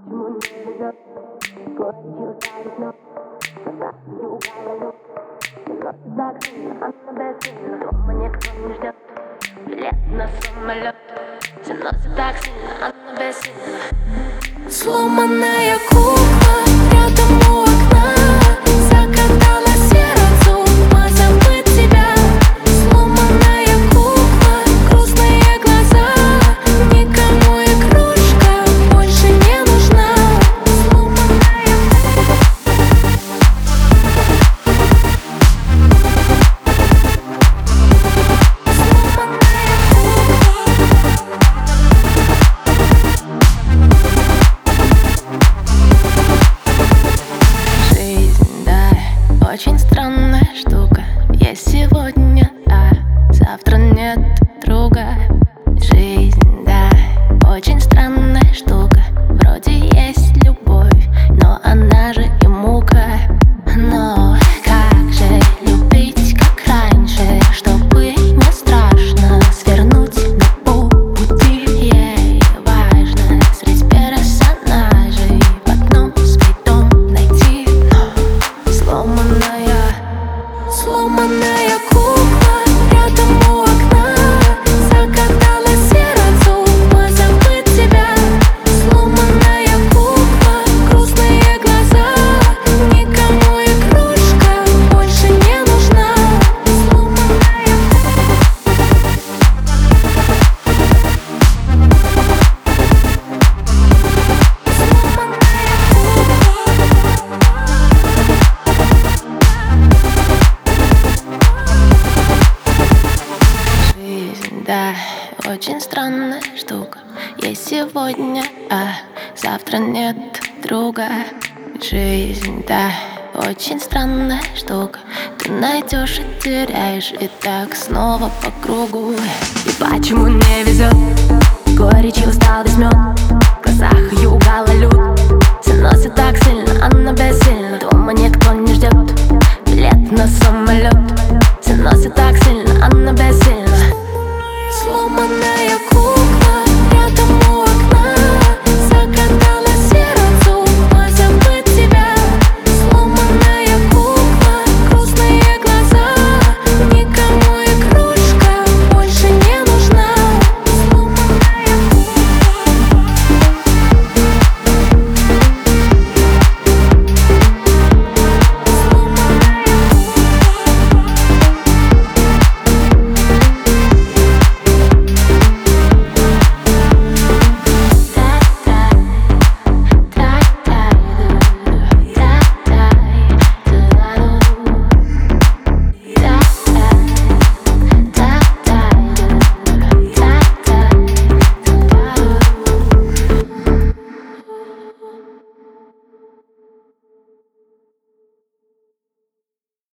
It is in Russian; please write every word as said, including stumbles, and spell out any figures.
Почему не везет? Горечью ставит ног, сознанию говорю. Носит так сильно, она бессильна. Дома никто не ждет. Билет на самолет. Все носит так сильно, она бессильна. Сломанная кукла рядом у окна. Закатала сердцу, позабыть тебя. Сломанная кукла, грустные глаза. Никому игрушка больше не нужна. Сломанная очень странная штука. Есть сегодня, а завтра нет друга. Жизнь, да, очень странная штука. Вроде есть любовь, но она же и мука. Но как же любить, как раньше, чтобы не страшно свернуть на полпути. Ей важно среди персонажей в одном свой дом найти. Но сломанная Сломанная кукла рядом у окна. Закатала сердцу, позабыть тебя. Сломанная кукла, грустные глаза. Никому игрушка больше не нужна. Сломанная Да, очень странная штука. Есть сегодня, а завтра нет друга. Жизнь, да, очень странная штука. Ты найдешь и теряешь, и так снова по кругу. И почему не везет? Горечью стал весь мед.